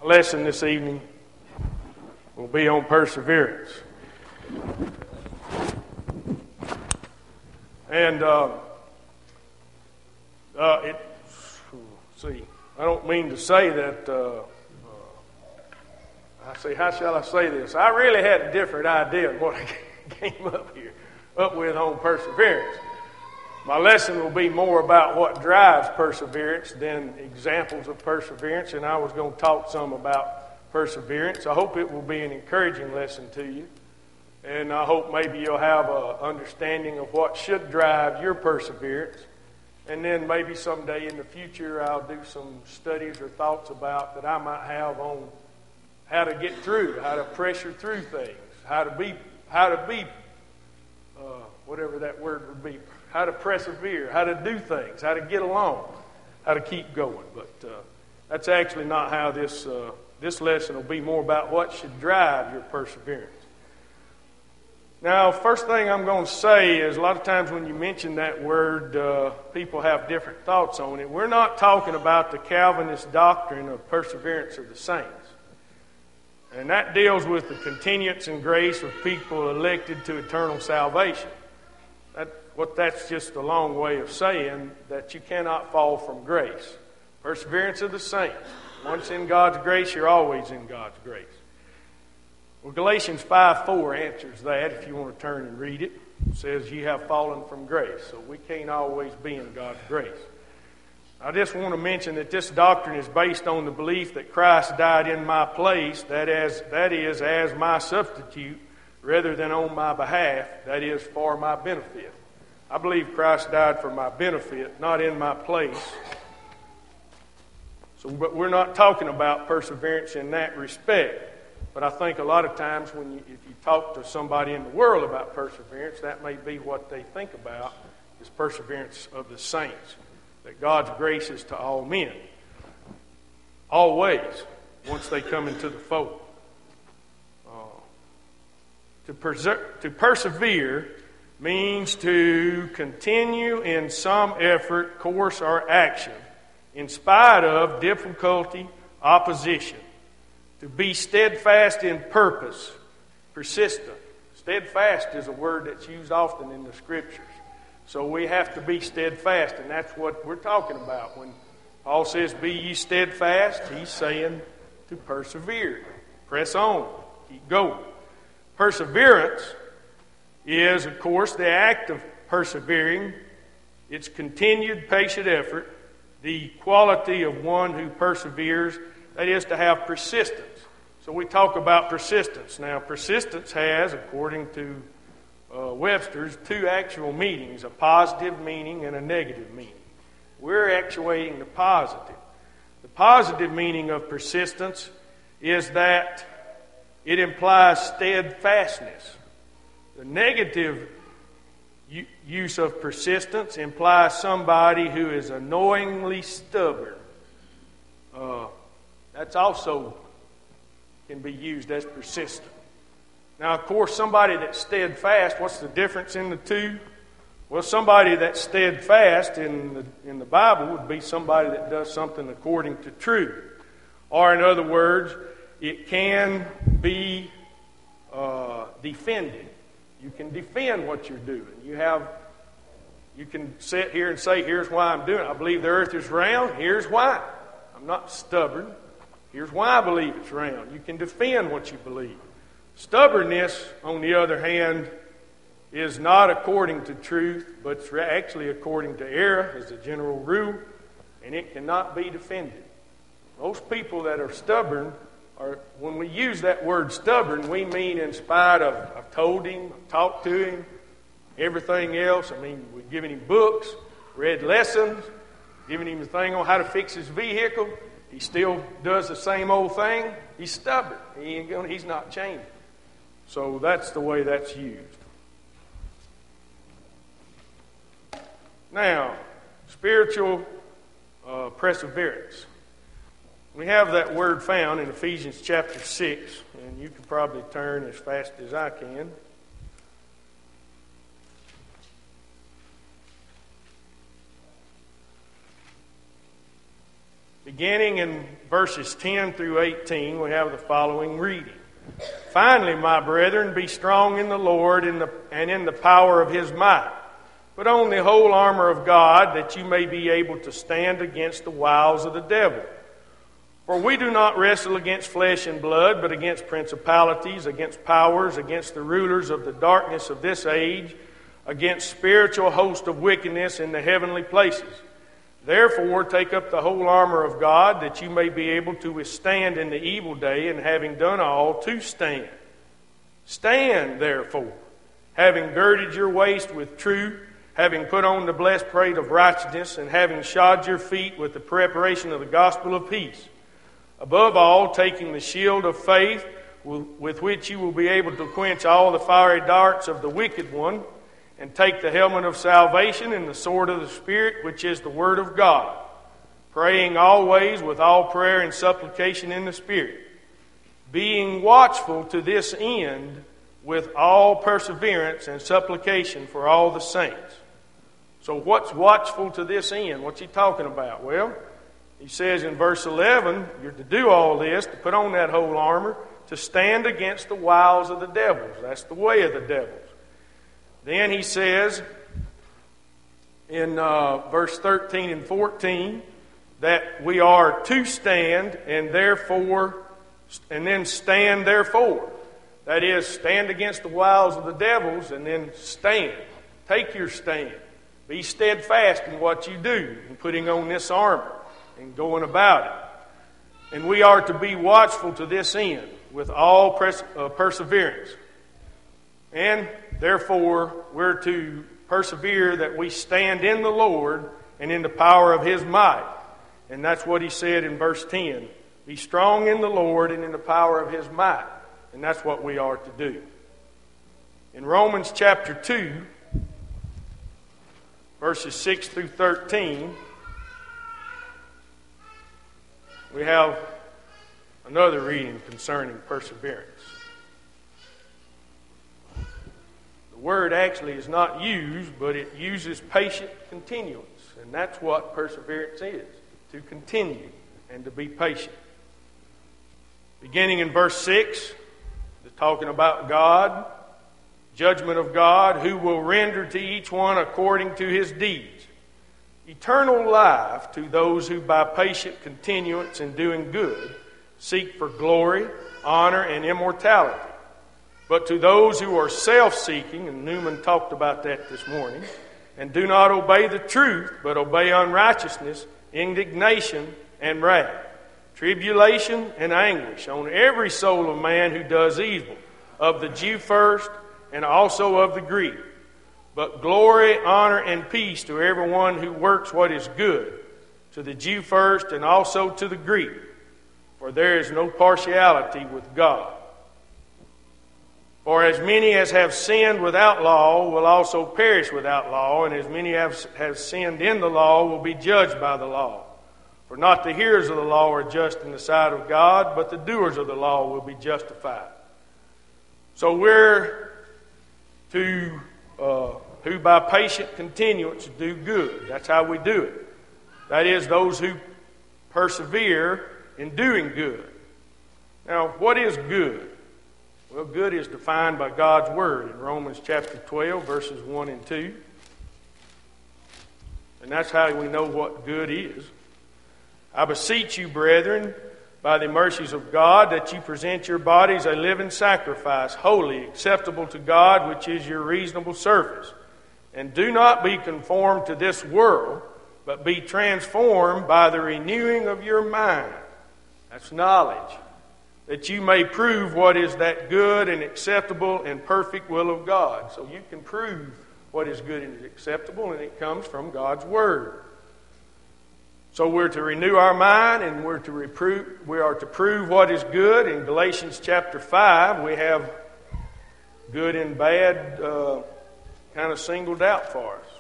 lesson this evening will be on perseverance. And I don't mean to say that, how shall I say this? I really had a different idea of what I came up with on perseverance. My lesson will be more about what drives perseverance than examples of perseverance, and I was going to talk some about perseverance. I hope it will be an encouraging lesson to you, and I hope maybe you'll have an understanding of what should drive your perseverance, and then maybe someday in the future I'll do some studies or thoughts about that I might have on how to get through, how to pressure through things, how to be whatever that word would be, how to persevere, how to do things, how to get along, how to keep going. But that's actually not how this lesson will be. More about what should drive your perseverance. Now, first thing I'm going to say is a lot of times when you mention that word, people have different thoughts on it. We're not talking about the Calvinist doctrine of perseverance of the saints. And that deals with the continuance and grace of people elected to eternal salvation. That's just a long way of saying that you cannot fall from grace. Perseverance of the saints. Once in God's grace, you're always in God's grace. Well, Galatians 5:4 answers that if you want to turn and read it. It says you have fallen from grace. So we can't always be in God's grace. I just want to mention that this doctrine is based on the belief that Christ died in my place, that is, as my substitute, rather than on my behalf, that is, for my benefit. I believe Christ died for my benefit, not in my place. But we're not talking about perseverance in that respect. But I think a lot of times if you talk to somebody in the world about perseverance, that may be what they think about, is perseverance of the saints. That God's grace is to all men. Always, once they come into the fold. To persevere means to continue in some effort, course, or action in spite of difficulty, opposition. To be steadfast in purpose, persistent. Steadfast is a word that's used often in the Scriptures. So we have to be steadfast, and that's what we're talking about. When Paul says, be ye steadfast, he's saying to persevere. Press on. Keep going. Perseverance is, of course, the act of persevering. It's continued patient effort, the quality of one who perseveres, that is to have persistence. So we talk about persistence. Now, persistence has, according to Webster's, two actual meanings, a positive meaning and a negative meaning. We're actuating the positive. The positive meaning of persistence is that it implies steadfastness. The negative use of persistence implies somebody who is annoyingly stubborn. That's also can be used as persistent. Now, of course, somebody that's steadfast, what's the difference in the two? Well, somebody that's steadfast in the Bible would be somebody that does something according to truth. Or, in other words, it can be defended. You can defend what you're doing. You can sit here and say, here's why I'm doing it. I believe the earth is round. Here's why. I'm not stubborn. Here's why I believe it's round. You can defend what you believe. Stubbornness, on the other hand, is not according to truth, but it's actually according to error as a general rule, and it cannot be defended. Most people that are stubborn, when we use that word stubborn, we mean in spite of, I've told him, I've talked to him, everything else. I mean, we've given him books, read lessons, given him the thing on how to fix his vehicle. He still does the same old thing. He's stubborn. He's not changing. So that's the way that's used. Now, spiritual perseverance. We have that word found in Ephesians chapter 6, and you can probably turn as fast as I can. Beginning in verses 10 through 18, we have the following reading. Finally, my brethren, be strong in the Lord and in the power of His might. Put on the whole armor of God, that you may be able to stand against the wiles of the devil. For we do not wrestle against flesh and blood, but against principalities, against powers, against the rulers of the darkness of this age, against spiritual hosts of wickedness in the heavenly places. Therefore, take up the whole armor of God, that you may be able to withstand in the evil day, and having done all, to stand. Stand, therefore, having girded your waist with truth, having put on the breastplate of righteousness, and having shod your feet with the preparation of the gospel of peace. Above all, taking the shield of faith, with which you will be able to quench all the fiery darts of the wicked one, and take the helmet of salvation and the sword of the Spirit, which is the Word of God, praying always with all prayer and supplication in the Spirit, being watchful to this end with all perseverance and supplication for all the saints. So what's watchful to this end? What's he talking about? Well, he says in verse 11, you're to do all this, to put on that whole armor, to stand against the wiles of the devils. That's the way of the devils. Then he says in verse 13 and 14 that we are to stand and then stand therefore. That is, stand against the wiles of the devils and then stand. Take your stand. Be steadfast in what you do in putting on this armor and going about it. And we are to be watchful to this end with all perseverance. And therefore, we're to persevere that we stand in the Lord and in the power of His might. And that's what he said in verse 10. Be strong in the Lord and in the power of His might. And that's what we are to do. In Romans chapter 2, verses 6 through 13, we have another reading concerning perseverance. The word actually is not used, but it uses patient continuance. And that's what perseverance is, to continue and to be patient. Beginning in verse 6, it's talking about God, judgment of God, who will render to each one according to his deeds. Eternal life to those who by patient continuance in doing good seek for glory, honor, and immortality. But to those who are self-seeking, and Newman talked about that this morning, and do not obey the truth, but obey unrighteousness, indignation, and wrath, tribulation and anguish on every soul of man who does evil, of the Jew first, and also of the Greek. But glory, honor, and peace to everyone who works what is good, to the Jew first, and also to the Greek. For there is no partiality with God. For as many as have sinned without law will also perish without law, and as many as have sinned in the law will be judged by the law. For not the hearers of the law are just in the sight of God, but the doers of the law will be justified. So we're to, who by patient continuance do good. That's how we do it. That is, those who persevere in doing good. Now, what is good? Well, good is defined by God's Word in Romans chapter 12, verses 1 and 2. And that's how we know what good is. I beseech you, brethren, by the mercies of God, that you present your bodies a living sacrifice, holy, acceptable to God, which is your reasonable service. And do not be conformed to this world, but be transformed by the renewing of your mind. That's knowledge. That you may prove what is that good and acceptable and perfect will of God. So you can prove what is good and acceptable, and it comes from God's Word. So we're to renew our mind, and we are to prove what is good. In Galatians chapter 5, we have good and bad kind of singled out for us.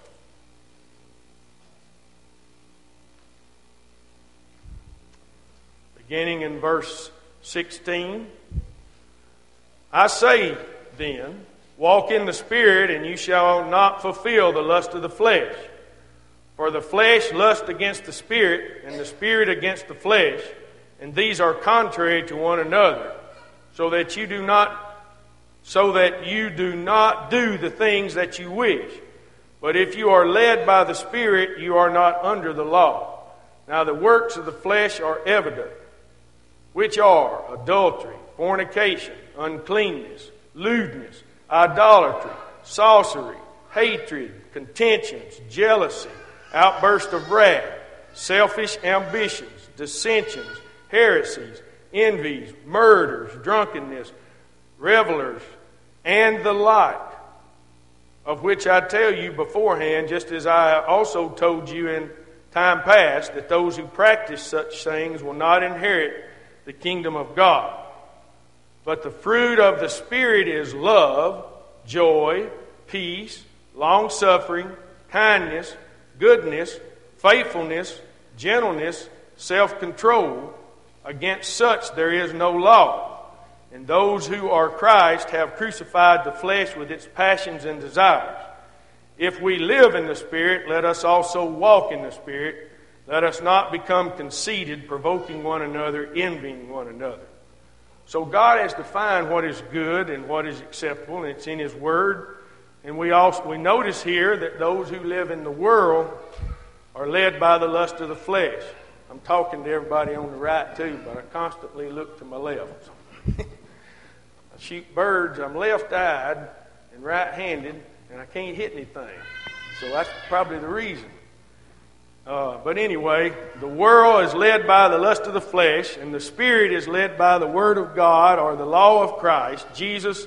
Beginning in verse 16, I say then, walk in the Spirit, and you shall not fulfill the lust of the flesh. For the flesh lusts against the Spirit, and the Spirit against the flesh, and these are contrary to one another, so that you do not do the things that you wish. But if you are led by the Spirit, you are not under the law. Now the works of the flesh are evident, which are adultery, fornication, uncleanness, lewdness, idolatry, sorcery, hatred, contentions, jealousy, outburst of wrath, selfish ambitions, dissensions, heresies, envies, murders, drunkenness, revelers, and the like, of which I tell you beforehand, just as I also told you in time past, that those who practice such things will not inherit the kingdom of God. But the fruit of the Spirit is love, joy, peace, long-suffering, kindness, goodness, faithfulness, gentleness, self-control. Against such there is no law. And those who are Christ have crucified the flesh with its passions and desires. If we live in the Spirit, let us also walk in the Spirit. Let us not become conceited, provoking one another, envying one another. So God has defined what is good and what is acceptable, and it's in His Word. And we notice here that those who live in the world are led by the lust of the flesh. I'm talking to everybody on the right too, but I constantly look to my left. I shoot birds. I'm left-eyed and right-handed, and I can't hit anything. So that's probably the reason. But anyway, the world is led by the lust of the flesh, and the Spirit is led by the Word of God, or the law of Christ, Jesus,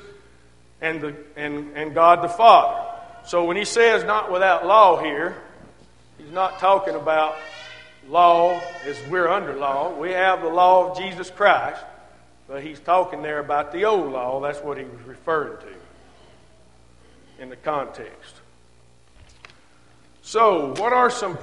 and God the Father. So when he says not without law here, he's not talking about law as we're under law. We have the law of Jesus Christ, but he's talking there about the old law. That's what he was referring to in the context. So, what are some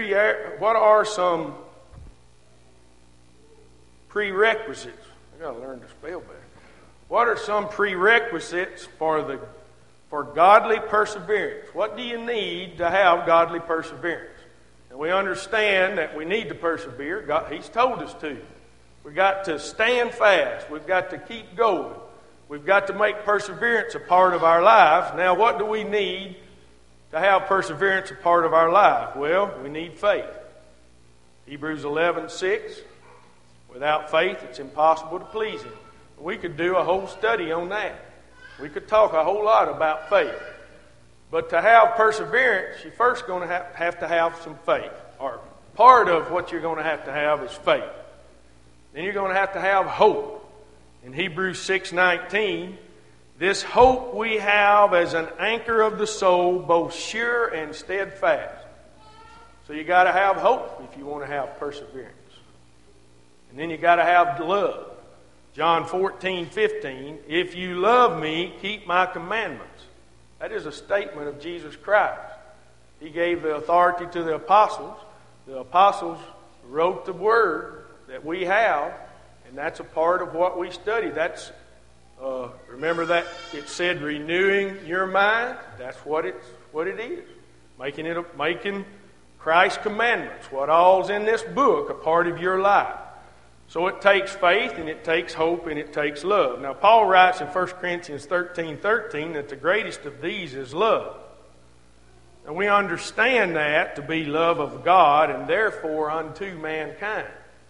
prerequisites? I got to learn to spell better. What are some prerequisites for godly perseverance? What do you need to have godly perseverance? And we understand that we need to persevere. He's told us to. We've got to stand fast. We've got to keep going. We've got to make perseverance a part of our lives. Now, what do we need to have perseverance a part of our life? Well, we need faith. Hebrews 11:6. Without faith, it's impossible to please Him. We could do a whole study on that. We could talk a whole lot about faith. But to have perseverance, you're first going to have to have some faith. Or part of what you're going to have is faith. Then you're going to have hope. In Hebrews 6:19, this hope we have as an anchor of the soul, both sure and steadfast. So you got to have hope if you want to have perseverance. And then you got to have love. John 14:15, if you love me, keep my commandments. That is a statement of Jesus Christ. He gave the authority to the apostles. The apostles wrote the word that we have, and that's a part of what we study. That's remember that it said renewing your mind. That's what it is. Making Christ's commandments, what all's in this book, a part of your life. So it takes faith, and it takes hope, and it takes love. Now, Paul writes in 1 Corinthians 13:13 that the greatest of these is love. And we understand that to be love of God and therefore unto mankind.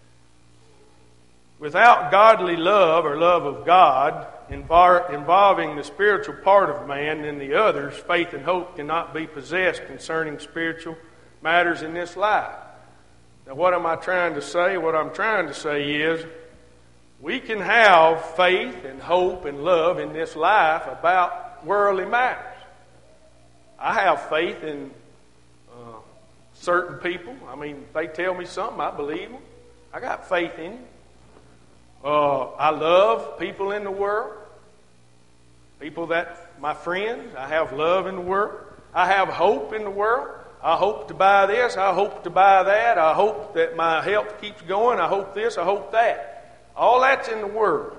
Without godly love or love of God involving the spiritual part of man and the others, faith and hope cannot be possessed concerning spiritual matters in this life. Now, what am I trying to say? What I'm trying to say is we can have faith and hope and love in this life about worldly matters. I have faith in certain people. I mean, if they tell me something, I believe them. I got faith in them. I love people in the world. People that, my friends, I have love in the world. I have hope in the world. I hope to buy this. I hope to buy that. I hope that my health keeps going. I hope this. I hope that. All that's in the world.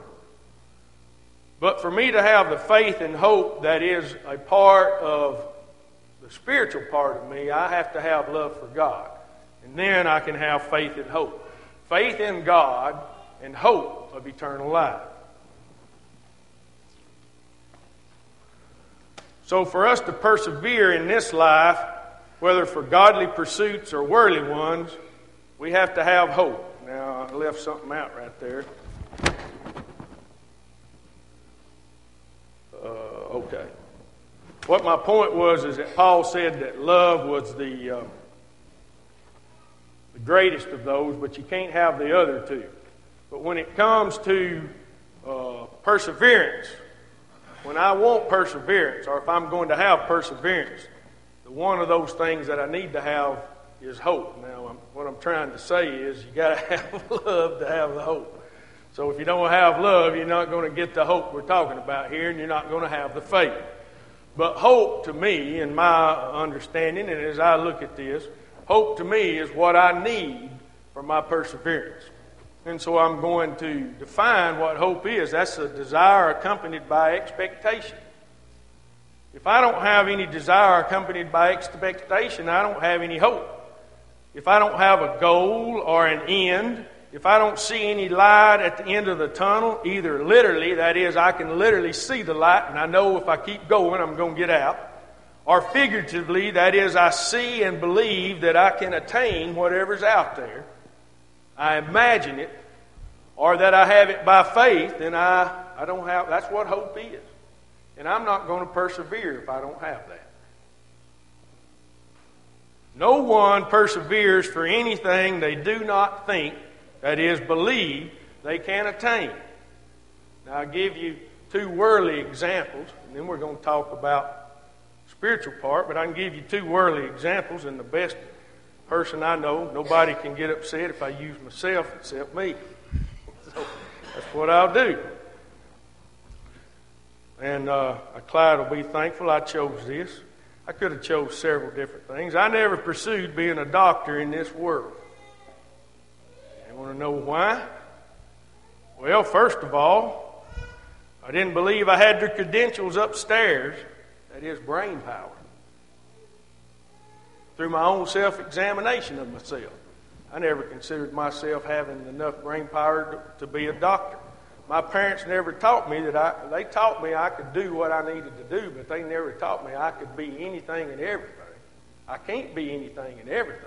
But for me to have the faith and hope that is a part of the spiritual part of me, I have to have love for God. And then I can have faith and hope. Faith in God and hope of eternal life. So for us to persevere in this life, whether for godly pursuits or worldly ones, we have to have hope. Now, I left something out right there. Okay. What my point was is that Paul said that love was the greatest of those, but you can't have the other two. But when it comes to perseverance, when I want perseverance, or if I'm going to have perseverance, one of those things that I need to have is hope. Now, what I'm trying to say is you got to have love to have the hope. So if you don't have love, you're not going to get the hope we're talking about here, and you're not going to have the faith. But hope to me, in my understanding, and as I look at this, hope to me is what I need for my perseverance. And so I'm going to define what hope is. That's a desire accompanied by expectation. If I don't have any desire accompanied by expectation, I don't have any hope. If I don't have a goal or an end, if I don't see any light at the end of the tunnel, either literally, that is, I can literally see the light and I know if I keep going I'm going to get out, or figuratively, that is, I see and believe that I can attain whatever's out there, I imagine it, or that I have it by faith, then I don't have, that's what hope is. And I'm not going to persevere if I don't have that. No one perseveres for anything they do not think, that is, believe, they can attain. Now, I'll give you two worldly examples, and then we're going to talk about the spiritual part, but I can give you two worldly examples, and the best person I know, nobody can get upset if I use myself except me. So that's what I'll do. And Clyde will be thankful I chose this. I could have chose several different things. I never pursued being a doctor in this world. You want to know why? Well, first of all, I didn't believe I had the credentials upstairs, that is, brain power, through my own self-examination of myself. I never considered myself having enough brain power to be a doctor. My parents never taught me that they taught me I could do what I needed to do, but they never taught me I could be anything and everything. I can't be anything and everything.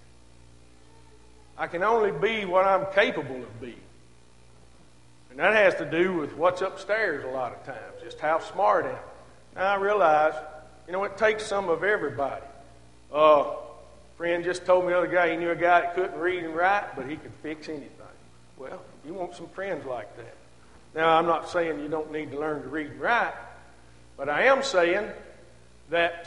I can only be what I'm capable of being. And that has to do with what's upstairs a lot of times, just how smart I am. Now I realize, it takes some of everybody. A friend just told me the other guy he knew a guy that couldn't read and write, but he could fix anything. Well, you want some friends like that. Now, I'm not saying you don't need to learn to read and write, but I am saying that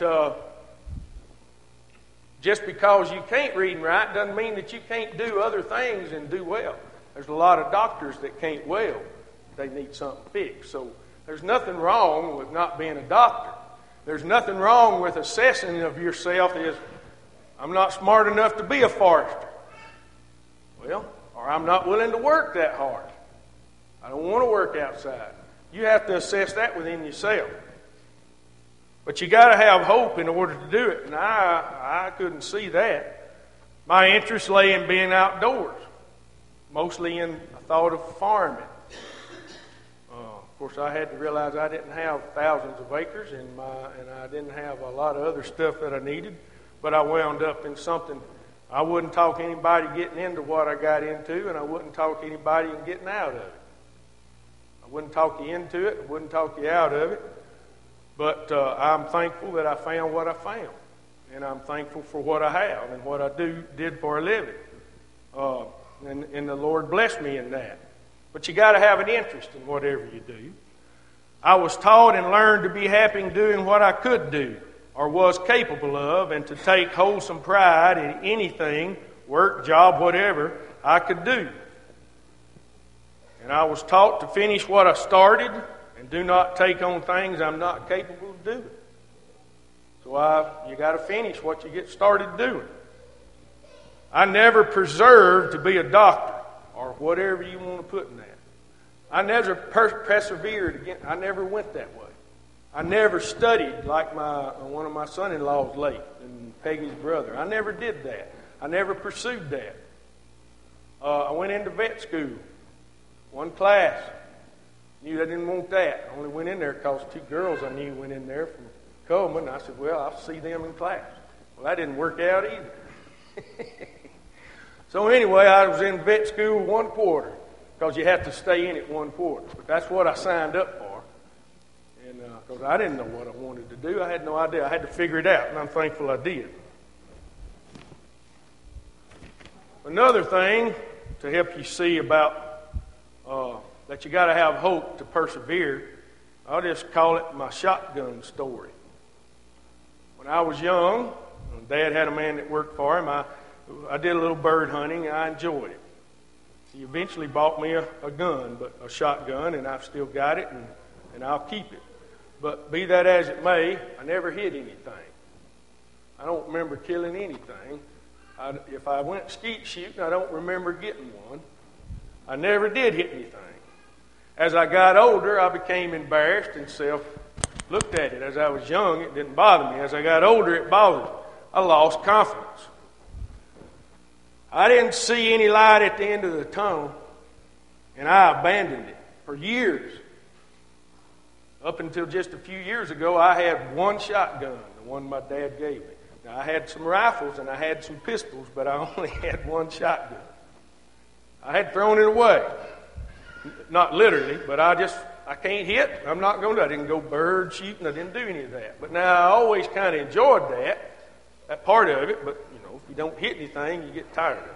just because you can't read and write doesn't mean that you can't do other things and do well. There's a lot of doctors that can't well. They need something fixed. So there's nothing wrong with not being a doctor. There's nothing wrong with assessing of yourself as, I'm not smart enough to be a forester. Well, or I'm not willing to work that hard. I don't want to work outside. You have to assess that within yourself. But you got to have hope in order to do it. And I couldn't see that. My interest lay in being outdoors, mostly in the thought of farming. Of course, I had to realize I didn't have thousands of acres, and I didn't have a lot of other stuff that I needed. But I wound up in something. I wouldn't talk anybody getting into what I got into, and I wouldn't talk anybody in getting out of it. I wouldn't talk you into it. I wouldn't talk you out of it. But I'm thankful that I found what I found. And I'm thankful for what I have and what I did for a living. And the Lord blessed me in that. But you got to have an interest in whatever you do. I was taught and learned to be happy in doing what I could do or was capable of, and to take wholesome pride in anything, work, job, whatever, I could do. And I was taught to finish what I started and do not take on things I'm not capable of doing. So you got to finish what you get started doing. I never persevered to be a doctor, or whatever you want to put in that. I never persevered again. I never went that way. I never studied like one of my son-in-laws late, and Peggy's brother. I never did that. I never pursued that. I went into vet school, one class. Knew I didn't want that. I only went in there because two girls I knew went in there from Coleman. I said, well, I'll see them in class. Well, that didn't work out either. So anyway, I was in vet school 1 quarter because you have to stay in it 1 quarter. But that's what I signed up for. And because I didn't know what I wanted to do. I had no idea. I had to figure it out, and I'm thankful I did. Another thing to help you see about that you got to have hope to persevere, I'll just call it my shotgun story. When I was young, Dad had a man that worked for him. I did a little bird hunting, and I enjoyed it. He eventually bought me a gun, but a shotgun, and I've still got it, and I'll keep it. But be that as it may, I never hit anything. I don't remember killing anything. If I went skeet shooting, I don't remember getting one. I never did hit anything. As I got older, I became embarrassed and looked at it. As I was young, it didn't bother me. As I got older, it bothered me. I lost confidence. I didn't see any light at the end of the tunnel, and I abandoned it for years. Up until just a few years ago, I had one shotgun, the one my dad gave me. Now, I had some rifles and I had some pistols, but I only had one shotgun. I had thrown it away. Not literally, but I can't hit. I'm not going to. I didn't go bird shooting. I didn't do any of that. But now I always kind of enjoyed that part of it. But, if you don't hit anything, you get tired of it.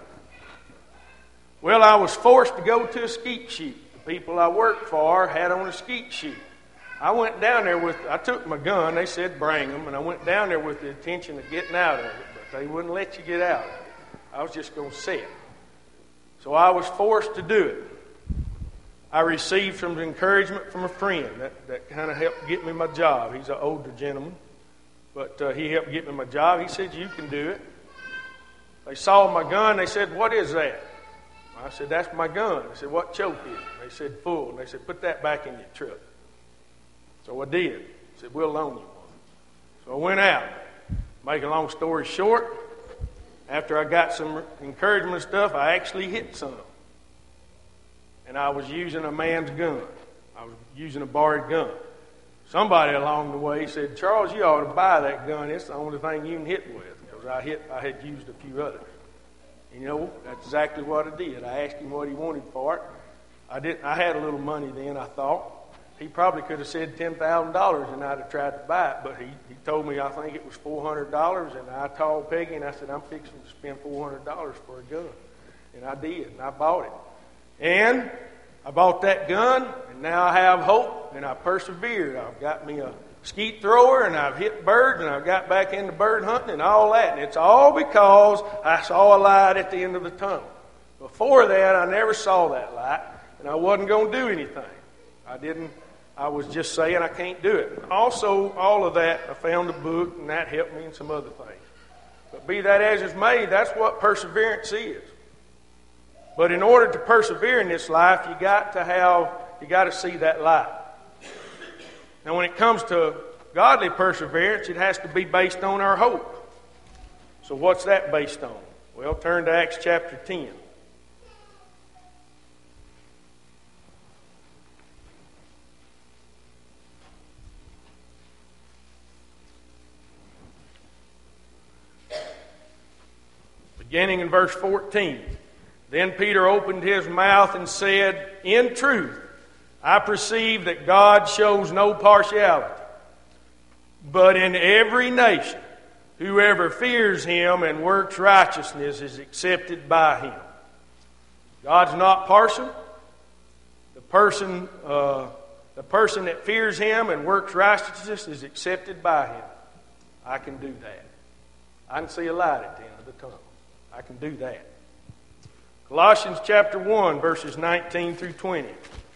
Well, I was forced to go to a skeet shoot. The people I worked for had on a skeet shoot. I went down there I took my gun. They said bring them. And I went down there with the intention of getting out of it. But they wouldn't let you get out of it. I was just going to sit. So I was forced to do it. I received some encouragement from a friend that kind of helped get me my job. He's an older gentleman, but he helped get me my job. He said, you can do it. They saw my gun. They said, what is that? I said, that's my gun. They said, what choke is it? They said, full. And they said, put that back in your truck. So I did. They said, we'll loan you one. So I went out. Make a long story short, after I got some encouragement and stuff, I actually hit some. And I was using a man's gun. I was using a borrowed gun. Somebody along the way said, Charles, you ought to buy that gun. It's the only thing you can hit with. Because I had used a few others. And that's exactly what I did. I asked him what he wanted for it. I had a little money then, I thought. He probably could have said $10,000 and I'd have tried to buy it. But he told me I think it was $400. And I told Peggy and I said, I'm fixing to spend $400 for a gun. And I did. And I bought it. And I bought that gun, and now I have hope, and I persevered. I've got me a skeet thrower, and I've hit birds, and I've got back into bird hunting and all that. And it's all because I saw a light at the end of the tunnel. Before that, I never saw that light, and I wasn't going to do anything. I was just saying I can't do it. Also, all of that, I found a book, and that helped me in some other things. But be that as it may, that's what perseverance is. But in order to persevere in this life, you got to see that light. Now, when it comes to godly perseverance, it has to be based on our hope. So what's that based on? Well, turn to Acts chapter 10. Beginning in verse 14. Then Peter opened his mouth and said, in truth, I perceive that God shows no partiality, but in every nation, whoever fears him and works righteousness is accepted by him. God's not partial. The person that fears him and works righteousness is accepted by him. I can do that. I can see a light at the end of the tunnel. I can do that. Colossians chapter 1, verses 19 through 20.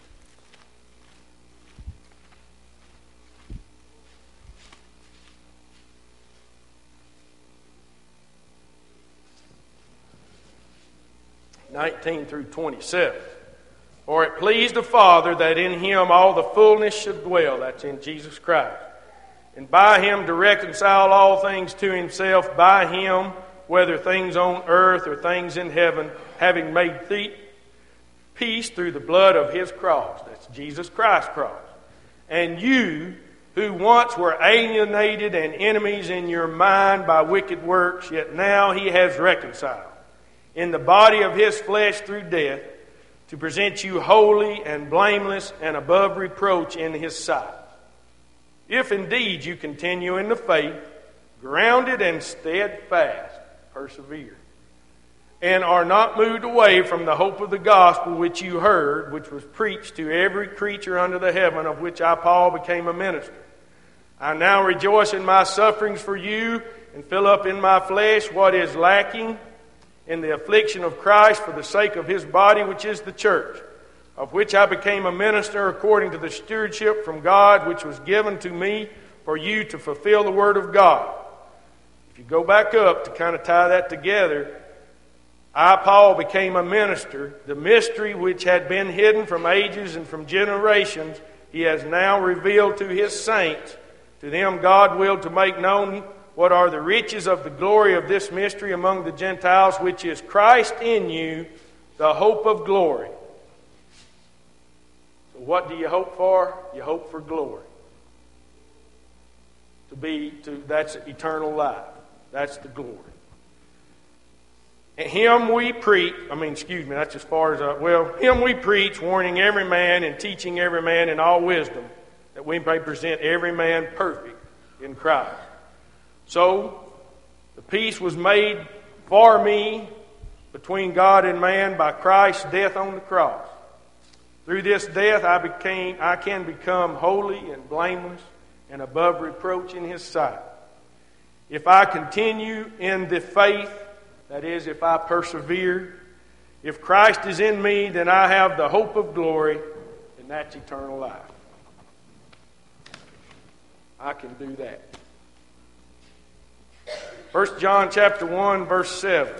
(19 through 27). For it pleased the Father that in him all the fullness should dwell, that's in Jesus Christ, and by him to reconcile all things to himself, by him, whether things on earth or things in heaven, having made peace through the blood of his cross. That's Jesus Christ's cross. And you, who once were alienated and enemies in your mind by wicked works, yet now he has reconciled in the body of his flesh through death, to present you holy and blameless and above reproach in his sight. If indeed you continue in the faith, grounded and steadfast, persevere, and are not moved away from the hope of the gospel which you heard, which was preached to every creature under the heaven, of which I, Paul, became a minister. I now rejoice in my sufferings for you, and fill up in my flesh what is lacking in the affliction of Christ for the sake of his body, which is the church, of which I became a minister according to the stewardship from God, which was given to me for you to fulfill the word of God. If you go back up to kind of tie that together, I, Paul, became a minister. The mystery which had been hidden from ages and from generations, he has now revealed to his saints. To them God willed to make known what are the riches of the glory of this mystery among the Gentiles, which is Christ in you, the hope of glory. So what do you hope for? You hope for glory. That's eternal life. That's the glory. And him we preach, that's as far as, him we preach, warning every man and teaching every man in all wisdom, that we may present every man perfect in Christ. So, the peace was made for me between God and man by Christ's death on the cross. Through this death I can become holy and blameless and above reproach in his sight. If I continue in the faith, that is, if I persevere, if Christ is in me, then I have the hope of glory, and that's eternal life. I can do that. 1 John chapter 1, verse 7.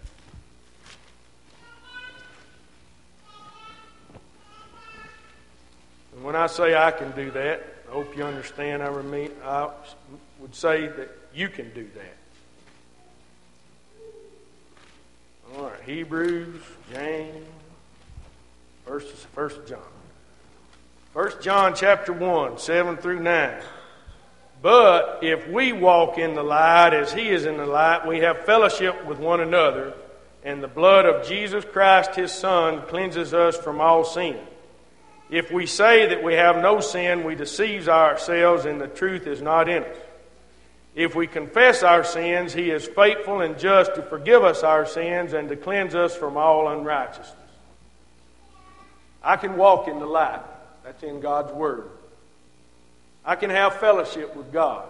And when I say I can do that, I hope you understand. I would say that you can do that. All right, Hebrews, James, 1 John. 1 John chapter 1, 7 through 9. But if we walk in the light as he is in the light, we have fellowship with one another, and the blood of Jesus Christ his Son cleanses us from all sin. If we say that we have no sin, we deceive ourselves, and the truth is not in us. If we confess our sins, he is faithful and just to forgive us our sins and to cleanse us from all unrighteousness. I can walk in the light. That's in God's Word. I can have fellowship with God.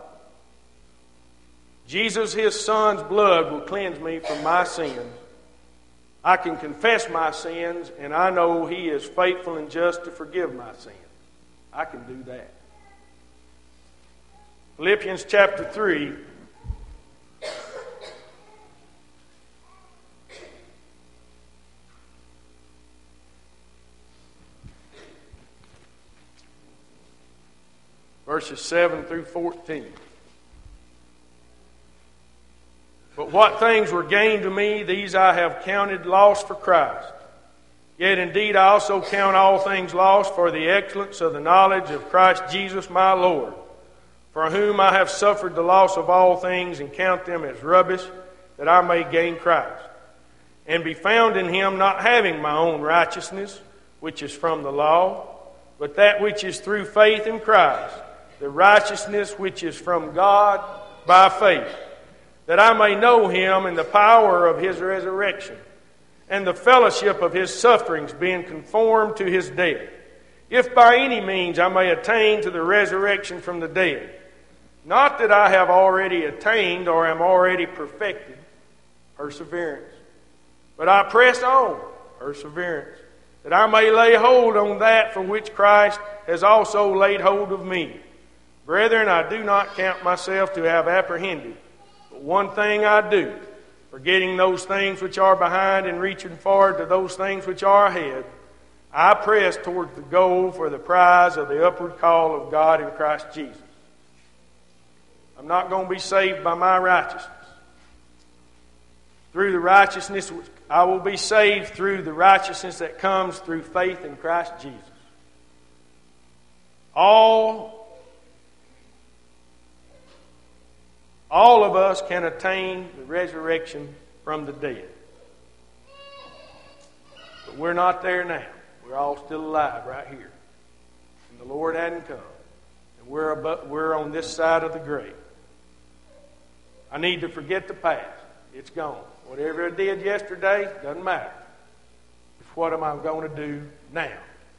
Jesus, his Son's blood will cleanse me from my sins. I can confess my sins, and I know he is faithful and just to forgive my sins. I can do that. Philippians chapter 3. Verses 7 through 14. But what things were gained to me, these I have counted loss for Christ. Yet indeed I also count all things lost for the excellence of the knowledge of Christ Jesus my Lord, for whom I have suffered the loss of all things, and count them as rubbish, that I may gain Christ, and be found in him, not having my own righteousness, which is from the law, but that which is through faith in Christ, the righteousness which is from God by faith, that I may know him and the power of his resurrection, and the fellowship of his sufferings, being conformed to his death, if by any means I may attain to the resurrection from the dead. Not that I have already attained or am already perfected, perseverance, but I press on, perseverance, that I may lay hold on that for which Christ has also laid hold of me. Brethren, I do not count myself to have apprehended, but one thing I do, forgetting those things which are behind and reaching forward to those things which are ahead, I press toward the goal for the prize of the upward call of God in Christ Jesus. I'm not going to be saved by my righteousness. Through the righteousness, I will be saved through the righteousness that comes through faith in Christ Jesus. All of us can attain the resurrection from the dead. But we're not there now. We're all still alive right here. And the Lord hadn't come. And we're on this side of the grave. I need to forget the past. It's gone. Whatever I did yesterday, doesn't matter. It's what am I going to do now?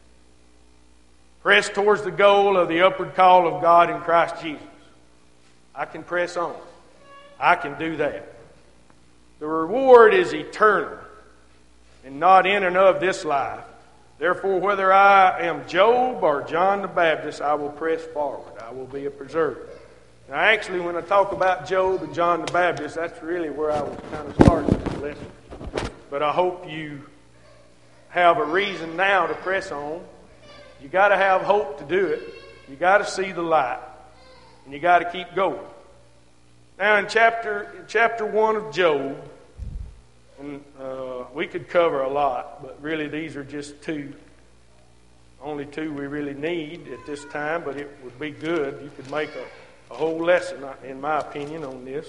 Press towards the goal of the upward call of God in Christ Jesus. I can press on. I can do that. The reward is eternal and not in and of this life. Therefore, whether I am Job or John the Baptist, I will press forward. I will be a preserver. Now, actually, when I talk about Job and John the Baptist, that's really where I was kind of starting this lesson. But I hope you have a reason now to press on. You got to have hope to do it. You got to see the light, and you got to keep going. Now, in chapter 1 of Job, and we could cover a lot, but really these are just two. Only two we really need at this time, but it would be good. You could make a whole lesson, in my opinion, on this.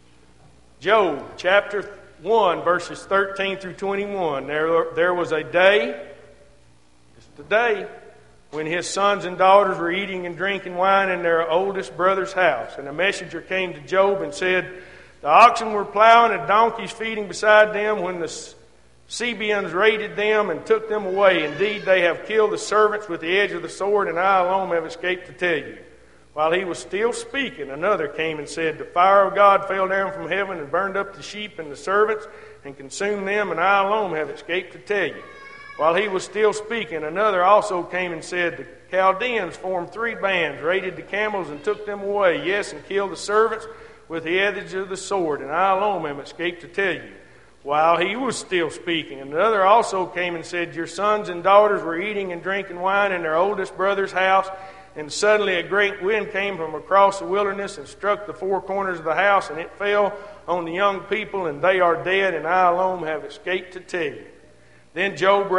Job, chapter 1, verses 13 through 21. There was a day, just a day, when his sons and daughters were eating and drinking wine in their oldest brother's house. And a messenger came to Job and said, the oxen were plowing and donkeys feeding beside them when the Sabeans raided them and took them away. Indeed, they have killed the servants with the edge of the sword, and I alone have escaped to tell you. While he was still speaking, another came and said, the fire of God fell down from heaven and burned up the sheep and the servants and consumed them, and I alone have escaped to tell you. While he was still speaking, another also came and said, the Chaldeans formed 3 bands, raided the camels and took them away, yes, and killed the servants with the edge of the sword, and I alone have escaped to tell you. While he was still speaking, another also came and said, your sons and daughters were eating and drinking wine in their oldest brother's house, and suddenly a great wind came from across the wilderness and struck the 4 corners of the house, and it fell on the young people, and they are dead, and I alone have escaped to tell you. Then Job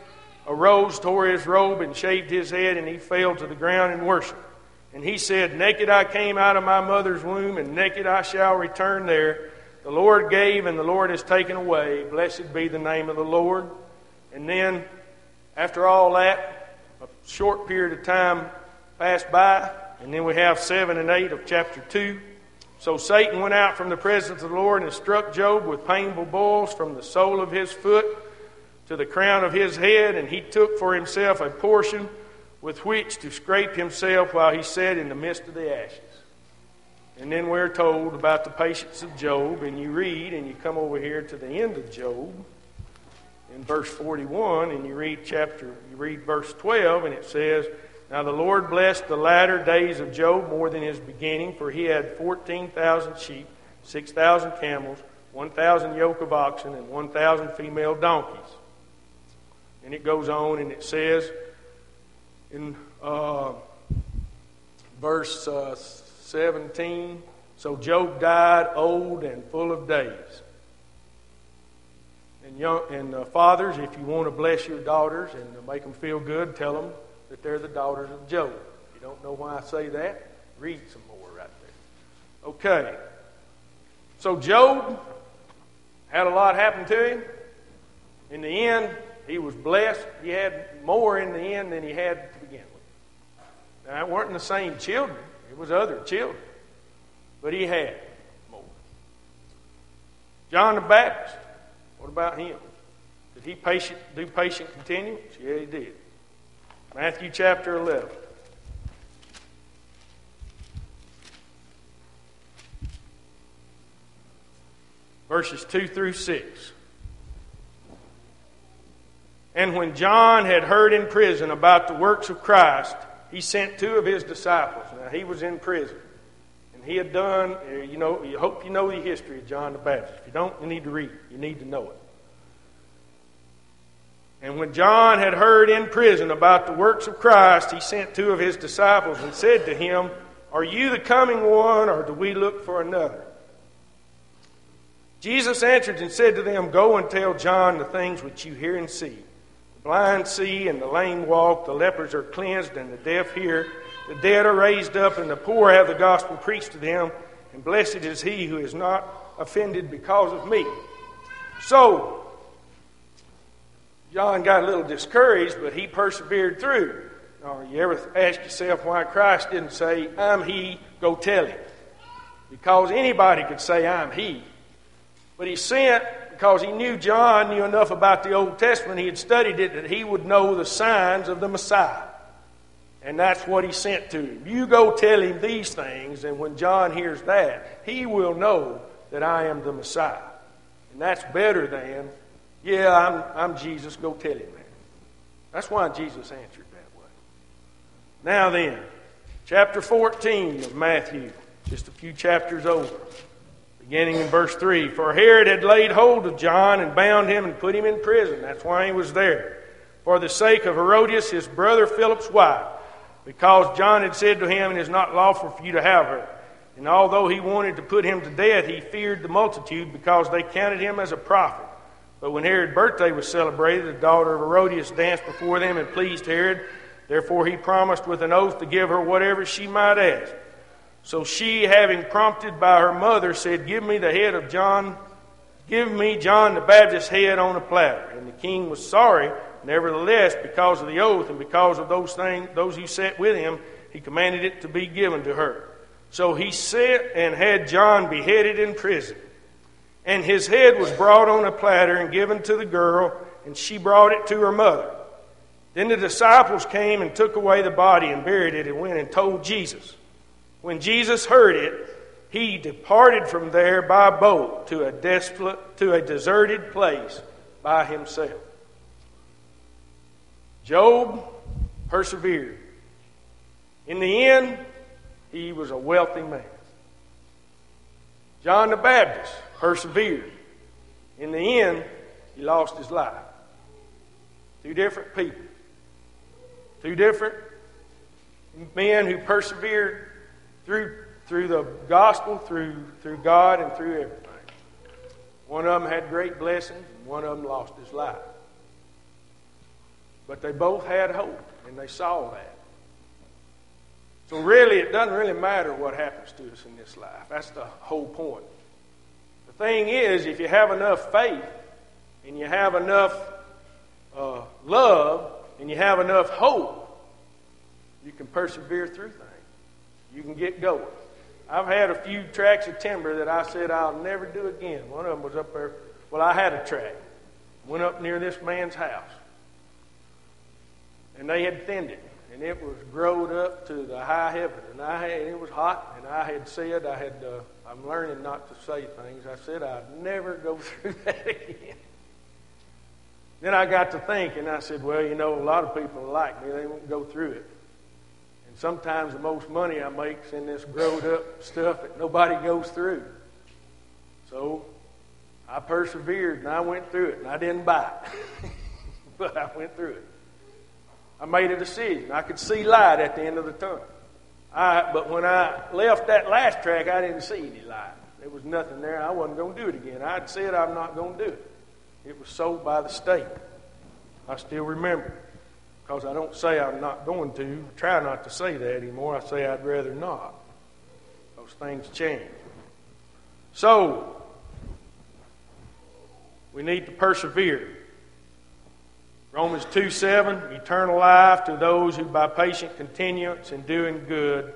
arose, tore his robe, and shaved his head, and he fell to the ground in worship. And he said, naked I came out of my mother's womb, and naked I shall return there. The Lord gave, and the Lord has taken away. Blessed be the name of the Lord. And then, after all that, a short period of time passed by, and then we have 7 and 8 of chapter 2. So Satan went out from the presence of the Lord and struck Job with painful boils from the sole of his foot to the crown of his head, and he took for himself a portion with which to scrape himself while he sat in the midst of the ashes. And then we're told about the patience of Job, and you read, and you come over here to the end of Job, in verse 41, and you read verse 12, and it says, now the Lord blessed the latter days of Job more than his beginning, for he had 14,000 sheep, 6,000 camels, 1,000 yoke of oxen, and 1,000 female donkeys. And it goes on and it says in verse 17, so Job died old and full of days. And fathers, if you want to bless your daughters and make them feel good, tell them that they're the daughters of Job. If you don't know why I say that, read some more right there. Okay. So Job had a lot happen to him. In the end, he was blessed. He had more in the end than he had to begin with. Now, it weren't the same children. It was other children. But he had more. John the Baptist, what about him? Did he do patient continuance? Yeah, he did. Matthew chapter 11. Verses 2 through 6. And when John had heard in prison about the works of Christ, he sent 2 of his disciples. Now, he was in prison. And he had done, you hope you know the history of John the Baptist. If you don't, you need to read it. You need to know it. And when John had heard in prison about the works of Christ, he sent 2 of his disciples and said to him, Are you the coming one, or do we look for another? Jesus answered and said to them, Go and tell John the things which you hear and see. The blind see, and the lame walk, the lepers are cleansed, and the deaf hear. The dead are raised up, and the poor have the gospel preached to them. And blessed is he who is not offended because of me. So, John got a little discouraged, but he persevered through. Now, you ever ask yourself why Christ didn't say, I'm he, go tell him? Because anybody could say, I'm he. But he sent, because he knew John knew enough about the Old Testament, he had studied it, that he would know the signs of the Messiah. And that's what he sent to him. You go tell him these things, and when John hears that, he will know that I am the Messiah. And that's better than, I'm Jesus, go tell him that. That's why Jesus answered that way. Now then, chapter 14 of Matthew, just a few chapters over. Beginning in verse 3, For Herod had laid hold of John and bound him and put him in prison. That's why he was there. For the sake of Herodias, his brother Philip's wife, because John had said to him, It is not lawful for you to have her. And although he wanted to put him to death, he feared the multitude, because they counted him as a prophet. But when Herod's birthday was celebrated, the daughter of Herodias danced before them and pleased Herod. Therefore he promised with an oath to give her whatever she might ask. So she, having prompted by her mother, said, Give me John the Baptist's head on a platter. And the king was sorry. Nevertheless, because of the oath and because of those who sat with him, he commanded it to be given to her. So he sent and had John beheaded in prison. And his head was brought on a platter and given to the girl, and she brought it to her mother. Then the disciples came and took away the body and buried it, and went and told Jesus. When Jesus heard it, he departed from there by boat to a deserted place by himself. Job persevered. In the end, he was a wealthy man. John the Baptist persevered. In the end, he lost his life. Two different people. Two different men who persevered through the gospel, through God, and through everything. One of them had great blessings, and one of them lost his life. But they both had hope, and they saw that. So really, it doesn't really matter what happens to us in this life. That's the whole point. The thing is, if you have enough faith, and you have enough love, and you have enough hope, you can persevere through things. You can get going. I've had a few tracts of timber that I said I'll never do again. One of them was up there. Well, I had a tract. Went up near this man's house. And they had thinned it. And it was growed up to the high heaven. And it was hot. And I had said, I'm learning not to say things. I said I'd never go through that again. Then I got to thinking. I said, well, a lot of people like me. They won't go through it. Sometimes the most money I make is in this growed up stuff that nobody goes through. So I persevered and I went through it, and I didn't buy it. But I went through it. I made a decision. I could see light at the end of the tunnel. But when I left that last track, I didn't see any light. There was nothing there. I wasn't going to do it again. I'd said I'm not going to do it. It was sold by the state. I still remember. Because I don't say I'm not going to. I try not to say that anymore. I say I'd rather not. Those things change. So, we need to persevere. Romans 2:7, eternal life to those who by patient continuance in doing good,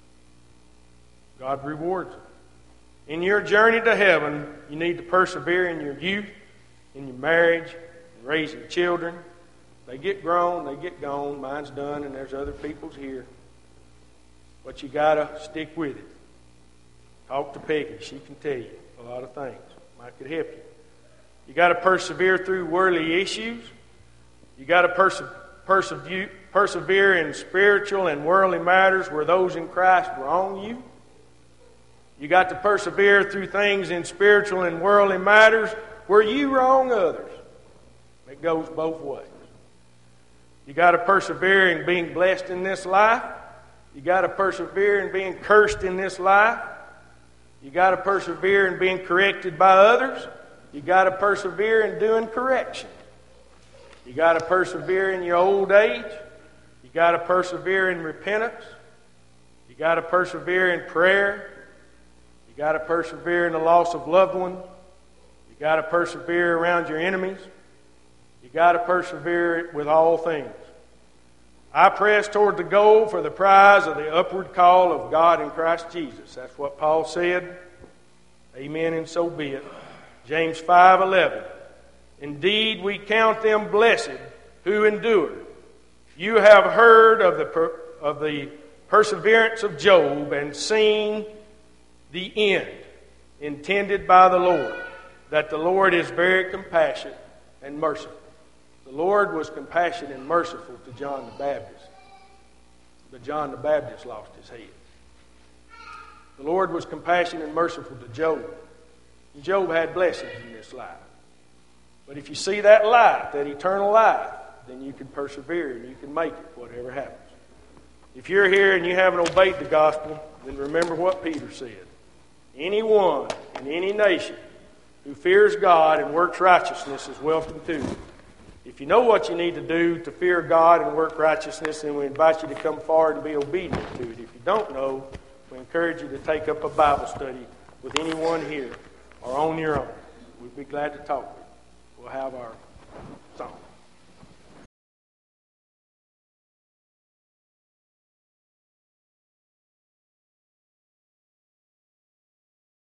God rewards them. In your journey to heaven, you need to persevere in your youth, in your marriage, in raising children. They get grown, they get gone. Mine's done, and there's other people's here. But you got to stick with it. Talk to Peggy. She can tell you a lot of things. Might could help you. You got to persevere through worldly issues. You got to persevere in spiritual and worldly matters where those in Christ wrong you. You got to persevere through things in spiritual and worldly matters where you wrong others. It goes both ways. You got to persevere in being blessed in this life. You got to persevere in being cursed in this life. You got to persevere in being corrected by others. You got to persevere in doing correction. You got to persevere in your old age. You got to persevere in repentance. You got to persevere in prayer. You got to persevere in the loss of loved ones. You got to persevere around your enemies. You got to persevere with all things. I press toward the goal for the prize of the upward call of God in Christ Jesus. That's what Paul said. Amen, and so be it. James 5:11. Indeed, we count them blessed who endure. You have heard of the perseverance of Job and seen the end intended by the Lord, that the Lord is very compassionate and merciful. The Lord was compassionate and merciful to John the Baptist, but John the Baptist lost his head. The Lord was compassionate and merciful to Job. And Job had blessings in this life. But if you see that life, that eternal life, then you can persevere and you can make it, whatever happens. If you're here and you haven't obeyed the gospel, then remember what Peter said. Anyone in any nation who fears God and works righteousness is welcome to it. If you know what you need to do to fear God and work righteousness, then we invite you to come forward and be obedient to it. If you don't know, we encourage you to take up a Bible study with anyone here or on your own. We'd be glad to talk with you. We'll have our song.